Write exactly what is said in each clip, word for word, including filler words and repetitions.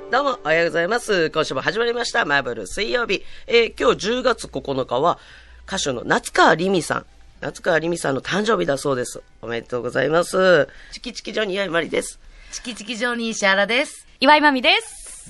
どうもおはようございます。今週も始まりましたマーブル水曜日、えー、今日じゅうがつここのかは歌手の夏川りみさん夏川りみさんの誕生日だそうです。おめでとうございます。チキチキジョニー岩井まりです。 チキチキジョニー石原です。 岩井まみです。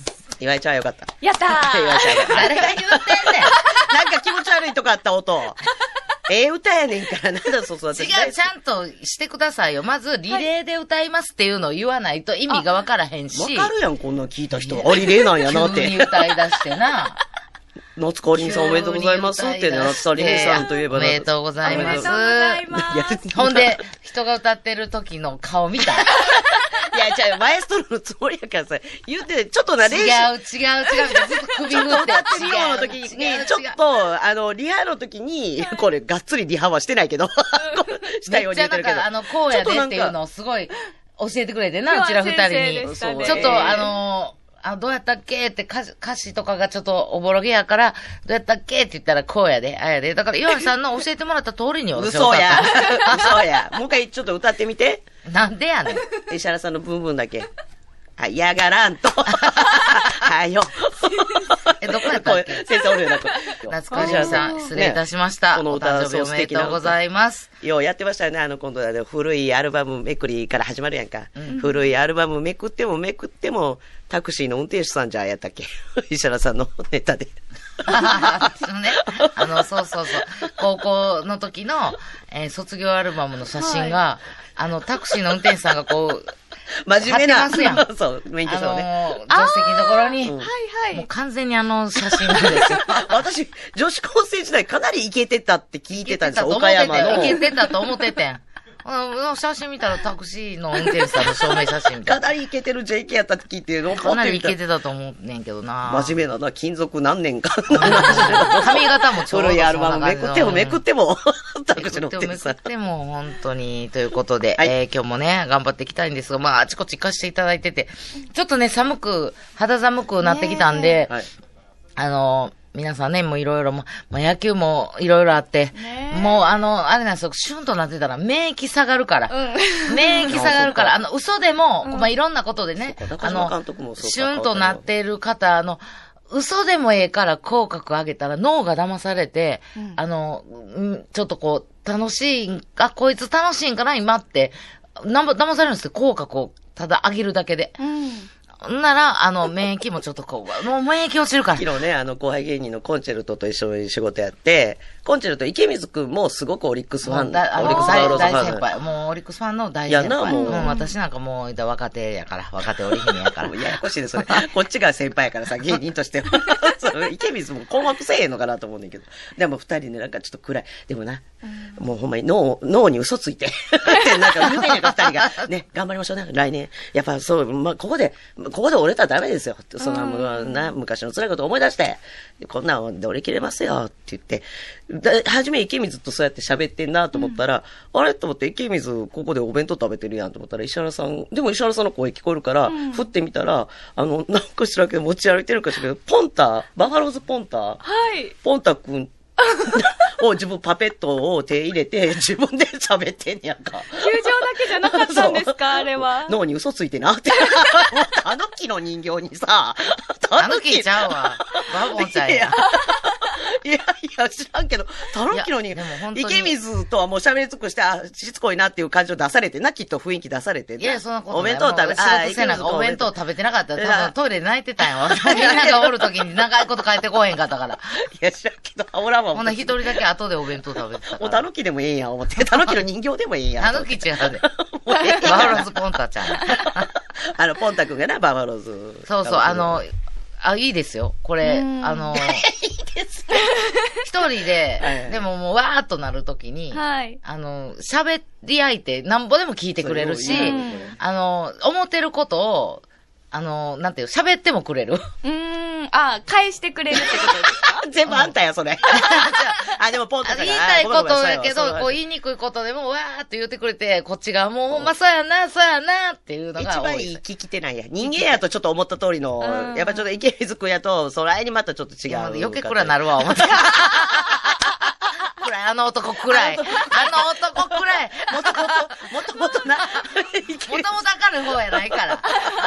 岩井ちゃんよかった。 やったー。 岩井ちゃん誰が言ってんねん。 なんか気持ち悪いとこあった音。ええ歌やねんからなんだそうそう。 違う、ちゃんとしてくださいよ。まずリレーで歌いますっていうのを言わないと意味がわからへんし。 わかるやんこんなん聞いた人は。あ、リレーなんやなって。 急に歌い出してな。 夏川りみさんおめでとうございますってね、夏川りみさんといえば。 おめでとうございます。 おめでとうございます。 ほんで、人が歌ってる時の顔見た。 いや、じゃあ、マエストロのつもりやからさ、言うて、ちょっとな、練習。 違う、違う、違う。ずっと首振って。 歌ってるような時に、ちょっと、あの、リハの時に、これ、がっつりリハはしてないけど、したように言ってるけど。 めっちゃなんか、あの、こうやでっていうのをすごい教えてくれてな、うちら二人に。ちょっと、あの、あ、どうやったっけって歌詞、歌詞とかがちょっとおぼろげやから、どうやったっけって言ったらこうやで、あやで。だから、岩井さんの教えてもらった通りに私は嘘や。嘘や。もう一回ちょっと歌ってみて。 なんでやねん。石原さんのブンブンだけ。あ、嫌がらんと。はよ。 え、どこやったっけ先生おるよな。 夏川りみさん、失礼いたしました。この歌、お誕生日おめでとうございます。 ようやってましたよね。あの、今度はね、古いアルバムめくりから始まるやんか。うん、古いアルバムめくってもめくっても、タクシーの運転手さんじゃやったっけ石原さんのネタで。 あのね、あの、そうそうそう。高校の時の、えー、卒業アルバムの写真が、はい、あの、タクシーの運転手さんがこう、 真面目な。 ますやん。 そう、免許証ね。 あのー、助手席のところに、 うん、はいはい。 もう完全にあの写真なんですよ。 私、女子高生時代かなりイケてたって聞いてたんですよ、岡山の。 イケてたと思っててん。写真見たらタクシーの運転手さんの証明写真みたいな。 かなりイケてる ジェイケー やったって聞いて、 かなりイケてたと思うねんけどな。 真面目なな、勤続何年か。 髪型もちょうど古いアルバムめくってもめくっても、タクシーの運転手さん。 めくっても本当に、ということで、 はい、 えー、今日もね、頑張っていきたいんですが、まあ、あちこち行かせていただいてて、ちょっとね、寒く、肌寒くなってきたんで、はい、あの、皆さんね、もういろいろ、まあ、野球もいろいろあって、もうあの、あれなんですよ、シュンとなってたら免疫下がるから。うん、免疫下がるから、あの、嘘でも、うん、まあ、いろんなことでね、あの、シュンとなってる方、あの、嘘でもええから口角上げたら脳が騙されて、うん、あの、ちょっとこう、楽しい、あ、こいつ楽しいんかな、今って、な騙されるんですよ、口角をただ上げるだけで。うんなら、あの、免疫もちょっとこう、もう免疫落ちるから。 昨日ね、あの、後輩芸人のコンチェルトと一緒に仕事やって、コンチェルト池水くんもすごくオリックスファン。 オリックスファンの大先輩。もうオリックスファンの大先輩。 いやな、もう。 うん、私なんかもう、若手やから、若手織姫やから。 ややこしいです、それ。こっちが先輩やからさ、芸人としては。池水も困惑せえへんのかなと思うんだけど。でも二人ね、なんかちょっと暗い。でもな、うん、もうほんまに脳、脳に嘘ついて。なんか、言うてんやんか二人が。ね、頑張りましょうね、来年。やっぱそう、まあ、ここで、ここで折れたらダメですよ。その、うん、な、昔の辛いこと思い出して、こんなんで折り切れますよって言って、だ初め池水とそうやって喋ってんなと思ったら、うん、あれと思って池水ここでお弁当食べてるやんと思ったら、石原さん、でも石原さんの声聞こえるから、うん、振ってみたら、あの、なんか知らんけど持ち歩いてるかしらけど、ポンタ、バファローズポンタ、 はい。 ポンタくん、を自分パペットを手入れて自分で喋ってんやんか。 球場だけじゃなかったんですかあれは。 脳に嘘ついてなって。タヌキの人形にさ、 タヌキちゃうわ。バボンちゃんや。 いやいや、知らんけど、タヌキの人形、池水とはもう喋り尽くして、あ、しつこいなっていう感じを出されてな、きっと雰囲気出されて。 いや、そんなことない。 お弁当食べ、 あ、仕事せなお弁当食べてなかったら、多分トイレで泣いてたんよ。みんながおるときに長いこと帰ってこへんかったから。いや、知らんけど、おらんわ。 ほんな一人だけ後でお弁当食べてたから。 おタヌキでもええやん、思って。タヌキの人形でもええやん。 タヌキ違うで。バファローズポンタちゃん。 あの、ポンタ君がな、バファローズ。 そうそう、あの、あ、いいですよ。これ、あの、 いいですね。 一人で、はい、でももうわーっとなるときに、はい、あの、喋り相手、なんぼでも聞いてくれるし、あの、思ってることを、あの、なんていう、喋ってもくれる。うーん、あ、返してくれるってことですか全部あんたや、それ。あ、でもポンタさんが言いたいことやけど、こう言いにくいことでも、わーって言ってくれて、こっちがもう、まあ、そうやな、そうやな、っていうのが一番いい聞き手なんや。人間やとちょっと思った通りの、やっぱちょっと池水くんやと、そらいにまたちょっと違う。 余計暗なるわ、思って。暗い、あの男暗い。あの男暗い。 もともと、もともとな。 もともと明るい方やないから。あ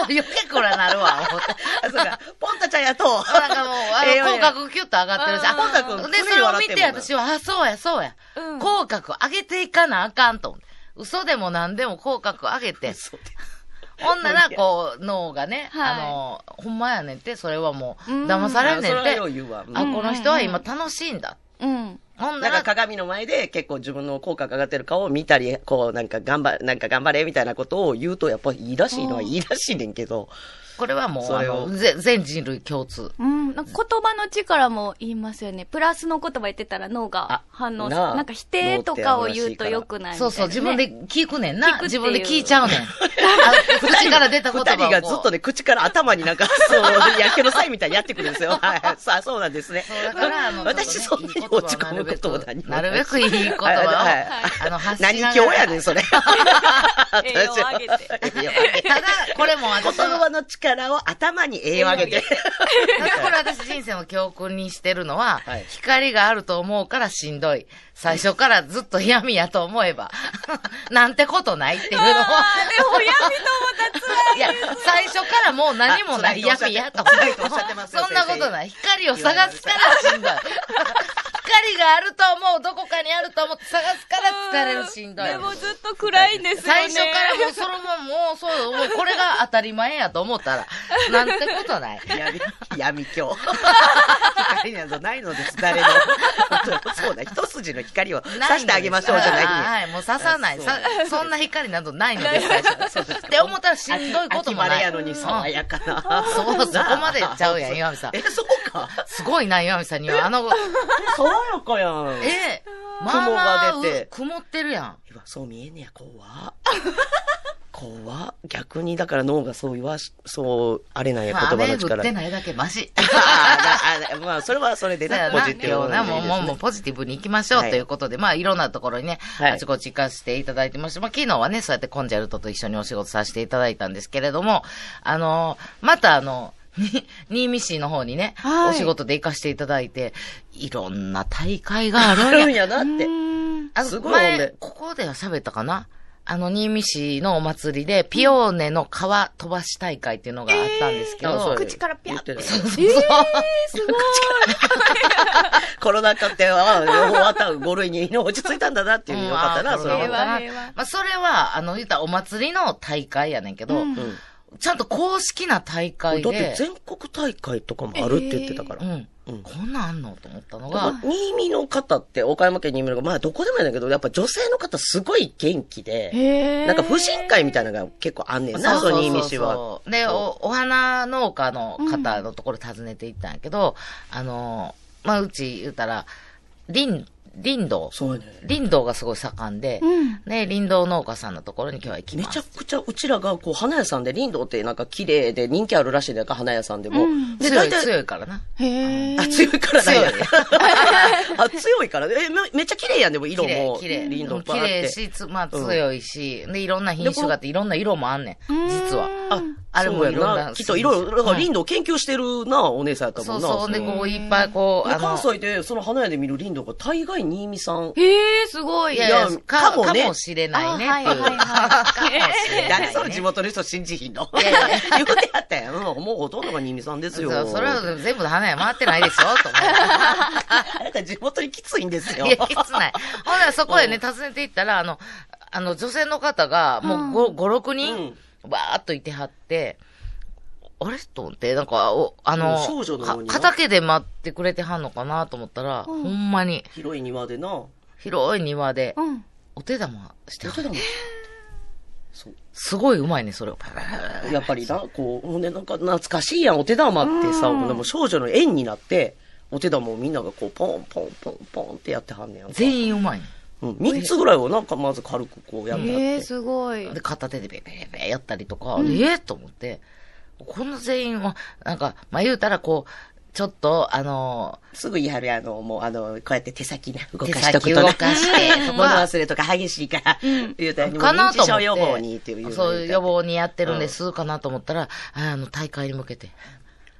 余計こらなるわ、思って。 あ、そうか。ポンタちゃんやと。 なんかもう、あの、 ええよ口角キュッと上がってるし、あ、 ポンタ君で、それを見て私は、あ、そうや、そうや。 うん口角上げていかなあかんと思って。嘘でも何でも口角上げて。 そうほんなら、こう、脳がね、 はいあの、ほんまやねんって、それはもう、 うん騙されんねんって。 それはよう言うわ。うんあ、この人は今楽しいんだ。 うん。 ほんなら、 なんか鏡の前で結構自分の口角上がってる顔を見たり、こうなんか頑張、なんか頑張れみたいなことを言うとやっぱりいいらしいのはいいらしいねんけど。 これはもう、あそれをの、ぜ全人類共通。 うん。なんか言葉の力も言いますよね。プラスの言葉言ってたら脳があ反応する。 なあなんか否定とかを言うと良くないみたいなね。 そうそう、自分で聞くねんな。 聞くっていう自分で聞いちゃうねん。あ口から出た言葉をこう。 二人がずっとね、口から頭になんか、そう、やけの際みたいにやってくるんですよ。はい。さあ、そうなんですね。 そうだから、あの、 私そんなに落ち込むことも何もなるべくいい言葉を、 はいあの、発しながら。 何教やねん、それ。 栄養を上げて。 栄養を上げてただ、これも私言葉の力を頭に栄養を上げて。 ただこれ私人生の教訓にしてるのは、 はい光があると思うからしんどい。最初からずっと闇やと思えば、なんてことないっていうのは。 あーでも闇と思ったら辛い。 いや、最初からもう何もない闇やと。 辛いとおっしゃってますよそんなことない。光を探すからしんどい。光があると思う、どこかにあると思って探すから疲れるしんどい。 でもずっと暗いんですよね。 最初からもうそのままもうそう、もうこれが当たり前やと思ったら、なんてことない。 闇、闇鏡。光などないのです、誰も。そうだ、一筋の光を差してあげましょうじゃないはいはい、もう刺さない。 そうさそんな光などないのです、最初。って思ったらしんどいこともない。 秋晴れやのに爽やかな。 そう、そこまでちゃうやん、岩見さん。 え、そうか。 すごいな、岩見さんには。あの、 爽やかやん。 ええ、まあまあ、 雲が出てう曇ってるやん。 うわそう見えんねや、怖っ。怖っ。逆に、だから脳がそう言わし、そう、あれなんや、言まあ、 葉雨降の力。 ってないだけマシ。 あーあまあ、それはそれでね、 そうやな、 ポジティブ今日な、もう、もう、もうポジティブに行きましょうはいということで、まあ、いろんなところにね、 はいあちこち行かせていただいてまして、まあ、昨日はね、そうやってコンジャルトと一緒にお仕事させていただいたんですけれども、あの、またあの、に新見市の方にね、 はいお仕事で行かせていただいて、いろんな大会があるあんや。 るんやなって。 あのすごいほんで前、ここでは喋ったかなあの、新見市のお祭りで、ピオーネの川飛ばし大会っていうのがあったんですけど、 あそう口からピャッ言ってたそうそうそう。 えー、すごい。 コロナ禍って、ああ、両方あったご類に落ち着いたんだなっていうのよかったな、 うんそれは。 平和平和まあ、それは、あの、言ったらお祭りの大会やねんけど、 うんうんちゃんと公式な大会だってで、 全国大会とかもあるって言ってたから。 うん。 うんこんなんあんのと思ったのがまあ、、新見の方って、岡山県新見の方、まあどこでもやねんけど、やっぱ女性の方すごい元気で、 へーなんか婦人会みたいなのが結構あんねんな、その新見市は。 で、お、お花農家の方のところ訪ねて行ったんやけど、あの、まあ、うち言うたら、林、林道。 そうやね。 林道がすごい盛んで、 うんね、林道農家さんのところに今日は行きめます。 ちゃくちゃ、うちらが、こう、花屋さんで、林道ってなんか綺麗で人気あるらしいねんか、花屋さんでも。 うんで、 強い、 大体、 強いからな。 へーあ、強いからなんや強いあ、強いから。え、めめっちゃ綺麗やん、でも色綺麗も。、 綺麗。 林道うん綺麗し、つまあ強いし、で、いろんな品種があって、いろんな色もあんねん。実は。 あ、 あれもそうやいろんなな。きっといろいろ、だからうん林道研究してるな、お姉さんやったもんな。 そうそう。で、 のこう、いっぱいこう、 であの関、西で、その花屋で見る林道が大概新見さん。 へー、すごい。 いやいやいや、 か、 かもねかもしれないねっていう。 あはいはいはいかもしれない誰ねその地元の人信じひんのいやいや言うてやったやん。もうほとんどが新見さんですよ。 そうそれは全部で花屋回ってないですよ、と思って。 あなた地元にきついんですよ。 いや、きつない。ほんならそこへね、訪ねて行ったら、あの、あの、女性の方が、もうご、ご、ろくにん、わーっといてはって、あれと思って、なんか、お、あの、 うん少女のようになは畑で待ってくれてはんのかなと思ったら、ほんまに、 広い庭でな。 広い庭で、 うん。 お手玉してはるどちらもそう。 すごいうまいね、それを。 やっぱりな、こう、ほんでなんか懐かしいやん、お手玉ってさ、ほんでもう少女の縁になって、お手玉をみんながこう、ポンポンポンポンってやってはんねやんか。 全員うまいね。 うん。三つぐらいをなんかまず軽くこうやってはって。 えー、すごい。 で、片手でベーベーベーやったりとか、えーと思って、こんな全員は、なんか、まあ、言うたらこう、ちょっと、あのすぐ言いはるやんあの、もうあの、こうやって手先な、動手かしとくとな。 先動かしてと物か、 忘れとか激しいから、言うたら、もうかなと思って。 認知症予防にっていう。 そういう予防にやってるんです、かなと思ったら、あの、大会に向けて。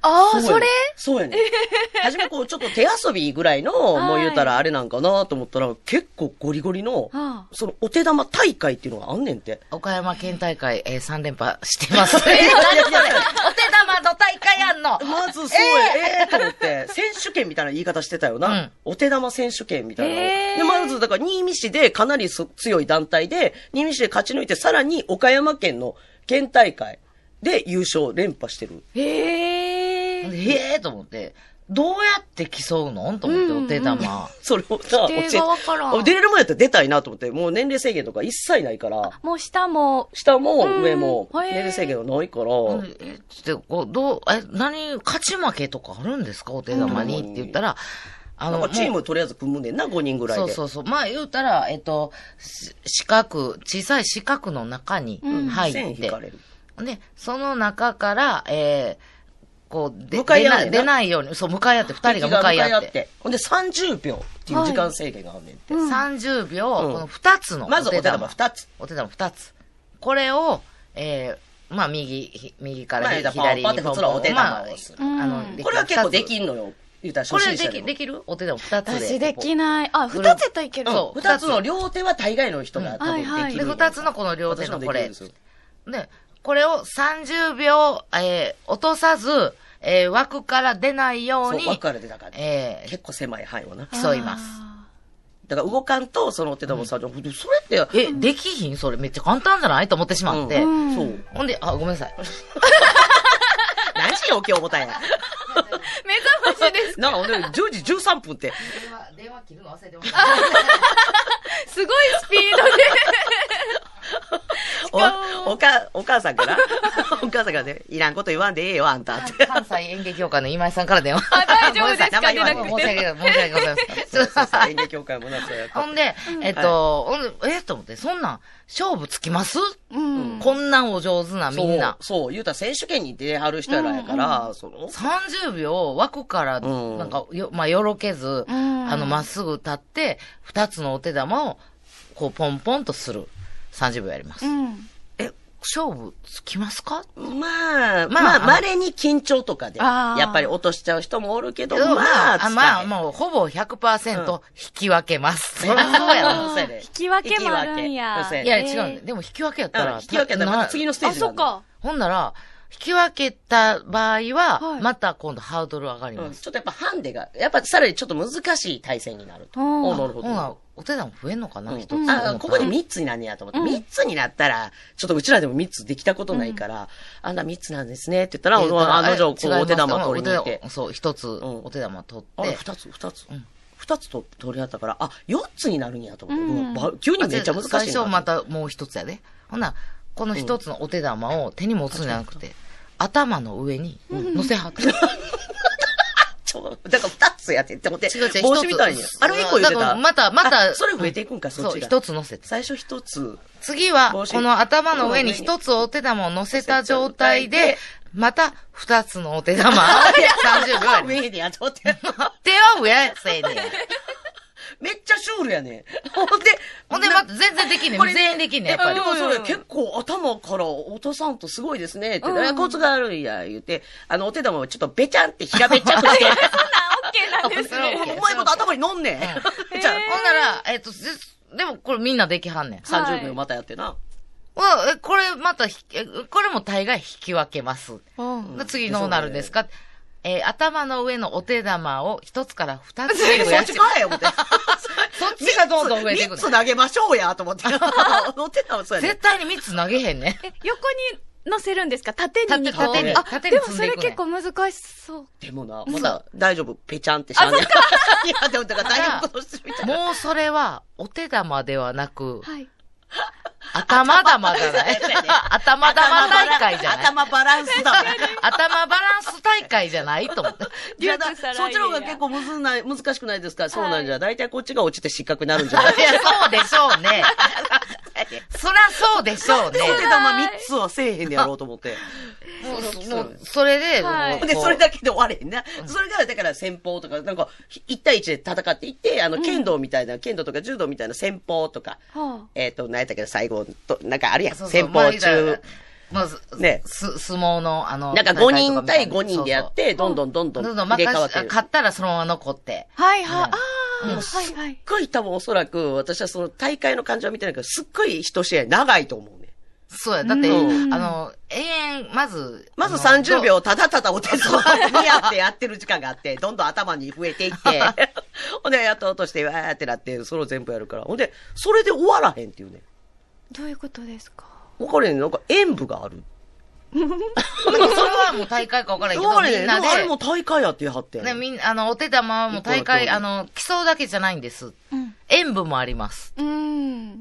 ああ、 うやねそれそうやね。はじめこう、ちょっと手遊びぐらいの、もう言うたらあれなんかなと思ったら、結構ゴリゴリの、 はあそのお手玉大会っていうのがあんねんて。 岡山県大会、えー、さん連覇してます。えー、何それお手玉の大会やんのまずそうや、ええー、と思って、選手権みたいな言い方してたよな。 うんお手玉選手権みたいなのを。 へーで、まず、だから、新見市でかなりそ強い団体で、新見市で勝ち抜いて、さらに岡山県の県大会で優勝連覇してる。 へえ。 へえと思って、どうやって競うのと思って、お手玉。 それをさ、 規定がわからん教え出れるもんやったら出たいなと思って、もう年齢制限とか一切ないから、 もう下も、 下も上もうんへー年齢制限がないから、 え、つって、こう、どう、え、何、勝ち負けとかあるんですかお手玉に、 うんって言ったら、あなんかチーもうムとりあえず組むねんな、ごにんぐらいで。 そうそうそう。まあ言うたら、えっと、し四角、小さい四角の中に入って、 線引かれる。 で、その中から、えー、こう、で向かい合うねんな出な出ないように、そう、向かい合って、二人が向かい合って。 ほんでさんじゅうびょうっていう時間制限があんねんて。 うんさんじゅうびょう、 うんこの二つのまずお手玉ふたつ。 お手玉二つ。これを、えー、まあ、右、ひ右からひまあ左にパンパンって普通のお手玉をするまああのうんできこれは結構で二つきんのよ。言うたらこれでき、 初心者でも。 できるお手玉二つで。 私できない。あ、 これ二つやったらいける。 そう二つの両手は大概の人が多分はいはいで、 できる。 二つのこの両手のこれ私もできるんですよ。 で、これをさんじゅうびょう、えー、落とさず、えー、枠から出ないようそう、 に、 枠から出たから。 えー、 結構狭い範囲をな。 競います。 あだから動かんと、そのお手玉さ、それって、 え、できひんそれめっちゃ簡単じゃないと思ってしまって。 うんそう。 ほんで、あ、ごめんなさい。 何時に起きよう思ったんや。 ー目覚ましです。 なんかほんで、じゅうじじゅうさんぷんって。 電話、電話切るの忘れてますごいスピードで。 お、おか、お母さんからお母さんからね、いらんこと言わんでええよ、あんたって。 関西演劇協会の今井さんから電話。 あ、大丈夫ですかごめんなさい出なく申し訳ない、申し訳ございません。 そうそうそう演劇協会もな、そうやほんで、えっと、ほんでえっと思って、そんなん、勝負つきますうん。 こんなんお上手なみんな。 そう、そう、言うたら選手権に出はる人らやから、その、 さんじゅうびょう枠から、 うんなんか、よ、まあ、よろけず、 うんあの、まっすぐ立って、二つのお手玉を、こう、ポンポンとする。さんじゅうびょうやります。 うん。 え、勝負つきますかまあ、 まあまあ、稀に緊張とかで、 あーやっぱり落としちゃう人もおるけど、 ままあ、 あ、まあ、 使えもう、ほぼひゃくパーセント引き分けます。そりゃそうやろ。 そうやで引き分けもあるんや引き分けそうやいや、 えー違うんだよ。でも引き分けやったら、 うん引き分けやったらまた次のステーあ、 ジそっか。 ほんなら、引き分けた場合は、 はいまた今度ハードル上がりうんます。 ちょっとやっぱハンデが、やっぱさらにちょっと難しい対戦になると。 うんおなるほほんならど。 お手玉増えんのかなうん一、つ。 あ、ここでみっつになんねやと思って、 うんみっつになったら、ちょっとうちらでもみっつできたことないから、あんなみっつなんですねって言ったら、 言ったらあの女、こう違いますお手玉取りに行ってお手玉。そう、一つ、 んお手玉取あれ、 って。 二つ、二つうん。 二つと取り合ったから、あ、四つになるんやと思って、 うんうわば急にめっちゃ難しいな。 最初またもう一つやで。ほんならこの一つのお手玉を手に持つんじゃなくて、頭の上に乗せはって。 ちょ、だから二つやってって思って、 違う違う、 帽子みたいに一。つあれ一個言ってた。 だからまた、まあた、 それ増えていくんか、そっそう、 ちが。 一つ乗せて。 最初一つ。 次は、 帽子この頭の上に一つお手玉を乗せた状態で、また二つのお手玉。さんじゅうびょうやねん。 上でやっとって。 手は増やせえねん。 めっちゃシュールやね。ほんで、 ほんで、また全然できんねん。 これ全員できんねん、やっぱりで。もそれ結構頭から落とさんとすごいですね。って、 うんえコツがあるんや、言うて、あの、お手玉をちょっとべちゃんって平べっちゃくして。 オッケーなんですそれはね。 OK うまいこと頭に乗んねん。じゃあ、 ほんなら、えっと、ぜでもこれみんなできはんねん。 さんじゅうびょうまたやってな。 うわえこれまたひ、えこれも大概引き分けます。 うんで次どうなるんですか、えー頭の上のお手玉を一つから二つ増そっちやしかい思って。 そっちがどんどん増えていく三つ投げましょうや、と思って。お手玉そうやね絶対に三つ投げへんね。 え、横に乗せるんですか縦に二個縦にあ、 縦にでもそ積んでいくねれ結構難しそう。 でもな、まだ大丈夫。ぺちゃんってしゃんねん。いや、でもだから大変なことしてるみたいな。 もうそれはお手玉ではなく、 はい。 頭玉じゃない頭玉大会じゃない頭バランスだもん。 頭バランス大会じゃないと思って。 いやだ、 リュックサライそっちの方が結構むずない、難しくないですか、そうなんじゃ。大体こっちが落ちて失格になるんじゃないいや、そうでしょうね。そりゃそうでしょうね。 お手玉みっつはせえへんでやろうと思って。 もう、もう、それで、 はいもうで、それだけで終われへんな。それが、だから戦法とか、なんか、一対一で戦っていって、あの、剣道みたいな、剣道とか柔道みたいな戦法とか、 はえっと、何やったっけど、最後と、なんかあるやん。 そうそう戦法まあ言うた中ら。 まあ、ね。す、相撲の、あの、 なんかごにん対ごにんでやって、どんどんどんどんどんどん入れ替わってる。 勝ったらそのまま残って。 はいはい。ああ、 もうすっごい多分おそらく、私はその大会の感じは見てないけど、すっごい一試合長いと思うね。 そうや。だって、あの、永遠、まず、 まずさんじゅうびょうただただお手伝いにやってやってる時間があって、どんどん頭に増えていって、ほんでやっと落として、わーってなって、それを全部やるから。ほんで、それで終わらへんっていうね。 どういうことですか？ わかるね。なんか演舞がある。 それはもう大会か分からんけど、みんなで。 あれも大会やってはってね、みんな、あの、お手玉はもう大会、あの、競うだけじゃないんです。うん、演舞もあります。 うん。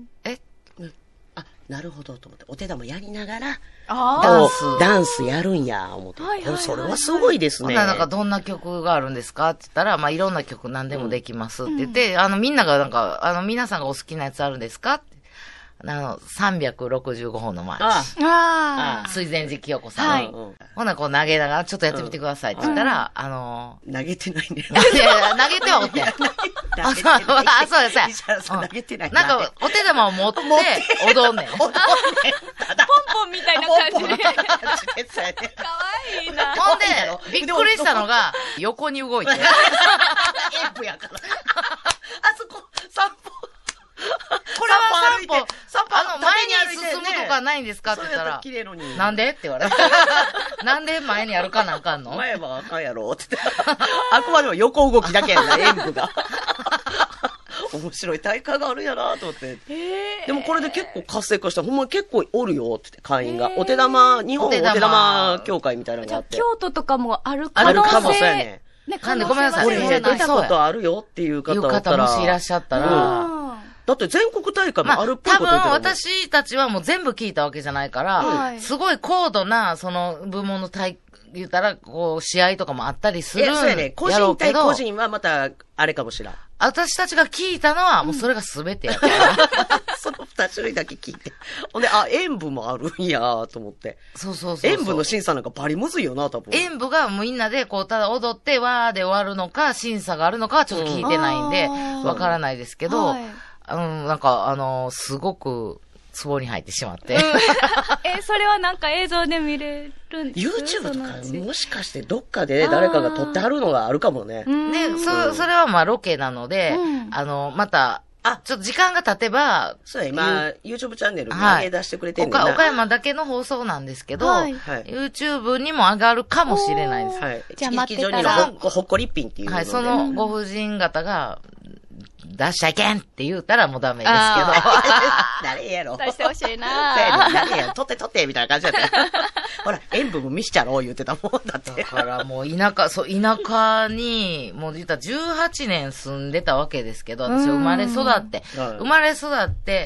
えあ、なるほどと思って。お手玉やりながら、 ダンス。 ダンスやるんや、思って。はいはいはいはい、それはすごいですね。 なんかどんな曲があるんですかって言ったら、まあ、いろんな曲何でもできますって言って、うん、あの、みんながなんか、あの、皆さんがお好きなやつあるんですかって。あの、さんびゃくろくじゅうごほんのマーチ。ああ。水前寺清子さん。はい。ほな、こう投げながら、ちょっとやってみてくださいって言ったら、うん、あのー、投げてないね。 いやいや、投げてはおって。あ、そう、あ、そうです。 投げてない。 なんか、お手玉を持って、踊んねん。踊んねん。ポンポンみたいな感じで。かわいいな。 ほんで、びっくりしたのが、横に動いて。エンプやから。あそこ、散歩。 これは散歩、散歩、あの、前に進むとかないんですかって言ったら、なんでって言われた。なんで前に歩かなあかんの？ 前はあかんやろって言って。あくまでも横動きだけやな、演舞が。面白い大会があるんやなと思って。でもこれで結構活性化した。ほんま結構おるよって言って、会員が。お手玉、日本お手玉協会みたいなのがあって。 京都とかもある可能性。 あるかもしれない。 ね、なんでごめんなさい。 これ出たことあるよっていう方だったら。 いう方もしいらっしゃったら。 だって全国大会もあるっぽいこと言ってる、 まあ、多分私たちはもう全部聞いたわけじゃないから、はい、すごい高度な、その部門の大、言ったら、こう、試合とかもあったりするんやろうけど。そうやね。 個人対個人はまた、あれかもしらん。 私たちが聞いたのは、もうそれが全てやから。 うん、その二種類だけ聞いて。ほんで、あ、演舞もあるんやと思って。 そうそうそうそう。 演舞の審査なんかバリむずいよな、多分。 演舞がみんなで、こう、ただ踊って、わーで終わるのか、審査があるのかはちょっと聞いてないんで、わ、うん、からないですけど、はいうん、なんか、あのー、すごく、壺に入ってしまって。うん、 え、それはなんか映像で見れるんですか？ YouTube とか、もしかしてどっかで誰かが撮ってあるのがあるかもね。 で、そ、それはまあロケなので、うん、あの、また、あ、ちょっと時間が経てば、 そうや、今、YouTube チャンネルに上げ出してくれてんねんな、 はい、岡山だけの放送なんですけど、はい、YouTube にも上がるかもしれないです。 はい。 じゃあ待ってたら。ほ, ほっこりっぴんっていうので。 はい、そのご婦人方が、出しちゃいけんって言うたらもうダメですけど。 誰やろ。 出してほしいなぁ。誰やろ。取って取ってみたいな感じだった。ほら、塩分も見しちゃろう言ってたもんだって。 だからもう田舎、そう、田舎に、もう言ったらじゅうはちねん住んでたわけですけど、私生まれ育って、生まれ育って、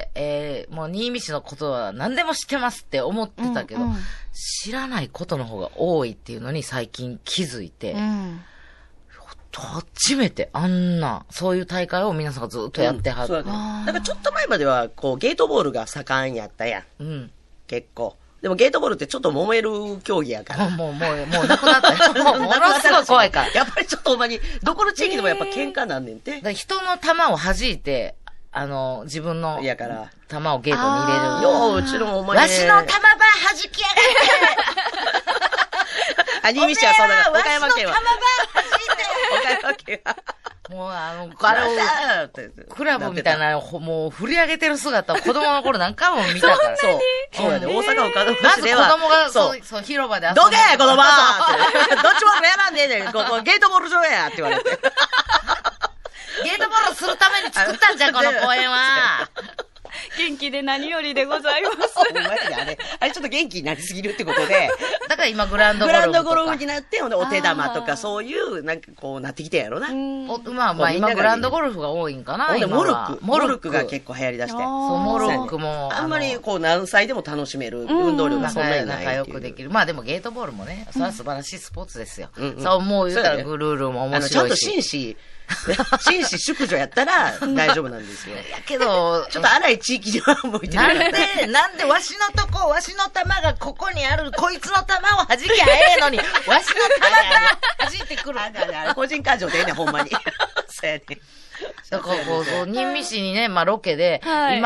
えー、もう新見市のことは何でも知ってますって思ってたけど、うんうん、知らないことの方が多いっていうのに最近気づいて、うん初めてあんな、そういう大会を皆さんがずっとやってはる。うん、そうだね。なんかちょっと前までは、こう、ゲートボールが盛んやったやん。うん。結構。でもゲートボールってちょっと揉める競技やから。 もう、もう、もうなくなったよ。もう、ものすごい怖いから。 やっぱりちょっとほんまに、どこの地域でもやっぱ喧嘩なんねんて。 だ人の球を弾いて、あの、自分の、 やから、 球をゲートに入れる。 よう、うちのお前。 わしの球ば弾きやがってあ、新見市はそうだから、岡山県は。 わしの球ば弾いて岡山県は。 もうあの、あれを、クラブみたいな、もう振り上げてる姿を子供の頃何回も見たから。 そう。そうやで、大阪岡山市では。まず子供が、そう、そう、広場で遊んで。 どけ子供はどっちもやらんでええねん。ここ、ゲートボール場やって言われて。 ゲートボールするために作ったんじゃん、この公園は。 元気で何よりでございます。 ほんまにあれ、あれちょっと元気になりすぎるってことで。 だから今グランドゴルフ。 グランドゴルフになって、ほんでお手玉とかそういう、なんかこうなってきてんやろな。 おまあまあ今グランドゴルフが多いんかな。 ほんでモルック。モルックが結構流行り出して。そう、 モルックも。 あんまりこう何歳でも楽しめる運動量がそんなにない。 仲良くできる。まあでもゲートボールもね、それは素晴らしいスポーツですよ。そう、もう言ったらグルールも面白いし。 ちゃんと紳士。紳士淑女やったら大丈夫なんですよ。 やけど、 ちょっと荒い地域では向いてない。 なんで、なんでわしのとこ、わしの玉がここにある、こいつの玉を弾きゃええのに、わしの玉が弾いてくる。 個人感情でええねん、ほんまに。そうやね。 だからこう、新見市にね、まあロケで、今、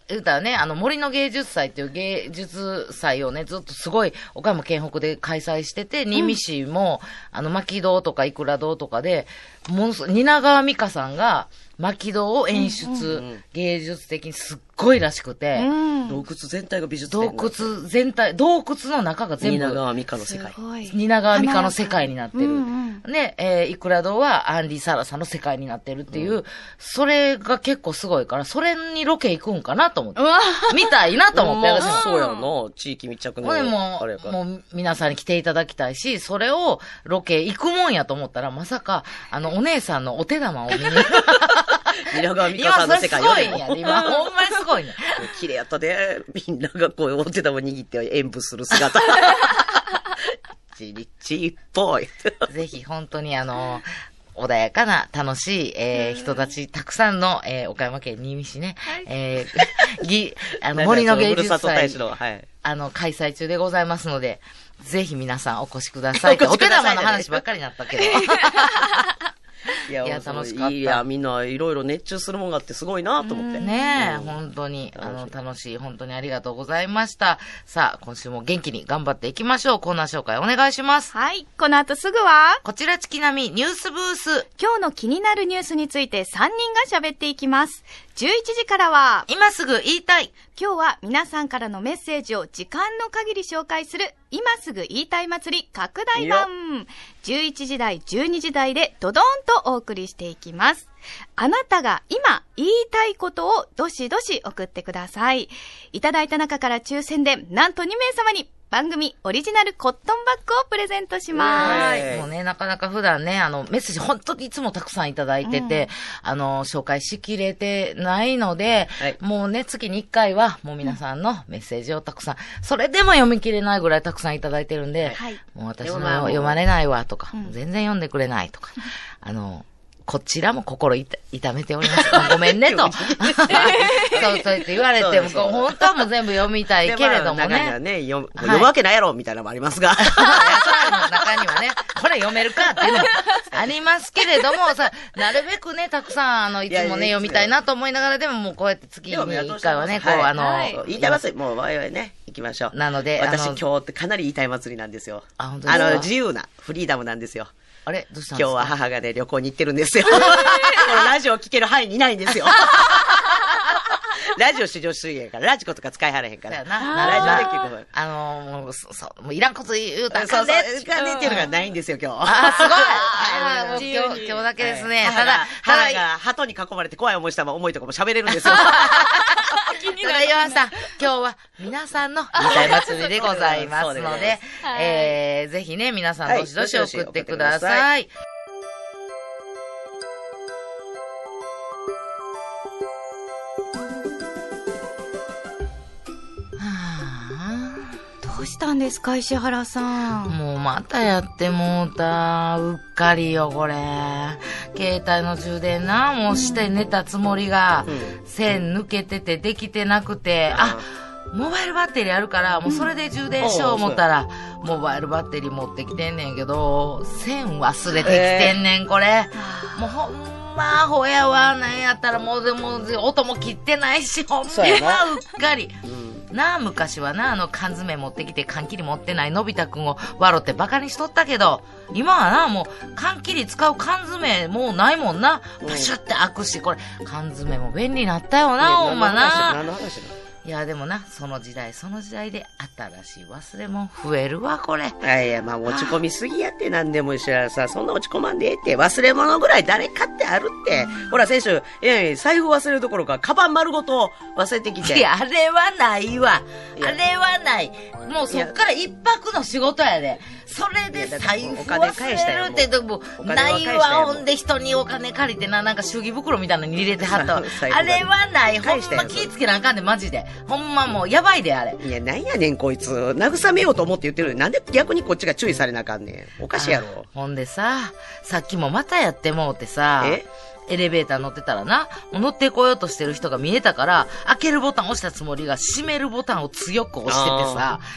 言うたらね、あの、森の芸術祭っていう芸術祭をね、ずっとすごい、岡山県北で開催してて、新見市も、うん、あの、牧堂とかいくら堂とかで、ものすごい、蜷川美香さんが、牧堂を演出、うんうん、芸術的にすっごいらしくて、うん、 洞窟全体が美術的洞窟全体、洞窟の中が全部、 蜷川美香の世界。 蜷川美香の世界になってる。うんうん、で、えー、いくら堂はアンディ・サラさんの世界になってるっていう、うん、それが結構すごいから、それにロケ行くんかなと思って。見たいなと思って。 まあ、そうやな。地域密着の。 でも、もう皆さんに来ていただきたいし、それをロケ行くもんやと思ったら、まさか、あの、お姉さんのお手玉を見に。 蜷川美香さんの世界よりも。 今、それすごいんや。今、ほんまにすごいね。 綺麗やったで、みんながこう、お手玉握って演舞する姿。チリチーっぽい。 ぜひ、本当にあの、穏やかな、楽しい、えー、人たち、たくさんの、えー、岡山県新見市ね、はい、えー、ぎ、あの、森の芸術祭、はい、あの、開催中でございますので、ぜひ皆さんお越しください。お手玉の話ばっかりになったけど。 いや、いや楽しかった。いや、みんないろいろ熱中するもんがあってすごいなと思って。 ねえ、うん、本当に、あの、楽しい、本当にありがとうございました。さあ、今週も元気に頑張っていきましょう。コーナー紹介お願いします。 はい。この後すぐは、 こちらチキナミニュースブース。 今日の気になるニュースについてさんにんが喋っていきます。じゅういちじからは、 今すぐ言いたい。 今日は皆さんからのメッセージを時間の限り紹介する、今すぐ言いたい祭り拡大版。じゅういちじ台、じゅうにじ台でドドーンとお送りしていきます。あなたが今言いたいことをどしどし送ってください。いただいた中から抽選でなんとにめいさまに番組オリジナルコットンバッグをプレゼントします。 もうね、なかなか普段ね、あの、メッセージ本当にいつもたくさんいただいてて、うん、あの、紹介しきれてないので、はい、もうね、月にいっかいはもう皆さんのメッセージをたくさん、それでも読み切れないぐらいたくさんいただいてるんで、はい、もう私も読まれないわとか、うん、全然読んでくれないとか、あの、こちらも心いた痛めております。ごめんねと。そう、そう言って言われても、本当はもう全部読みたいけれどもね。 中にはね、読む、はい、読むわけないやろ、みたいなのもありますが。 そうの中にはね、これ読めるかっていうのもありますけれども、さ、なるべくね、たくさん、あの、いつもね、読みたいなと思いながらでも、もうこうやって月にいっかいはね、こう、あの、 はい、言いたい祭り、もう、わいわいね、行きましょう。 なので、 私今日ってかなり言いたい祭りなんですよ。あ、本当ですか？あの、自由な、フリーダムなんですよ。 あれどうしたんですか？ 今日は母がね、旅行に行ってるんですよ。このラジオ聞ける範囲にいないんですよ。ラジオ至上主義やから、ラジコとか使いはれへんから。なラジオで結構。 あのー、もう、そう、もういらんこと言うたらそうそう、いかねっていうのがないんですよ、今日。 あ、すごいあもう今日、今日だけですね。ただ、 母が鳩に囲まれて怖い思いしたら重いとかも喋れるんですよ。 気になりました。今日は皆さんの言いたい祭りでございますので、えー、ぜひね、皆さんどしどし送ってください。 どうしたんですか、石原さん。 もうまたやってもうた。うっかりよ、これ。携帯の充電な、もうして寝たつもりが、うん、線抜けててできてなくて、うん、あ、モバイルバッテリーあるから、もうそれで充電しよう思ったら、うん、モバイルバッテリー持ってきてんねんけど、線忘れてきてんねん、これ。もうほんま、ほやわ、なんやったらもうでも、音も切ってないし、ほんまうっかり。なあ、昔はな、あの缶詰持ってきて缶切り持ってないのび太くんを笑ってバカにしとったけど、今はな、もう缶切り使う缶詰もうないもんな。パシュって開くし、これ、缶詰も便利になったよな、ほんまな。いや、でもな、その時代、その時代で新しい忘れ物増えるわ、これ。いやいや、まあ落ち込みすぎやって、なんでも石原さ、そんな落ち込まんでええって、忘れ物ぐらい誰かってあるって。ほら、先週、ええ、財布忘れるどころか、カバン丸ごと忘れてきて。 いや、あれはないわ。あれはない。もうそっから一泊の仕事やで。それで財布忘れるって、でも、ないわ、ほんで人にお金借りてな、なんか祝儀袋みたいなのに入れてはったわ。あれはない。ほんま気ぃつけなあかんで、マジで。ほんまもう、やばいで、あれ。 いや、なんやねん、こいつ。慰めようと思って言ってるのに、なんで逆にこっちが注意されなあかんねん。おかしいやろ。 ほんでさ、さっきもまたやってもうてさ、えエレベーター乗ってたらな、乗ってこようとしてる人が見えたから、開けるボタン押したつもりが閉めるボタンを強く押しててさ、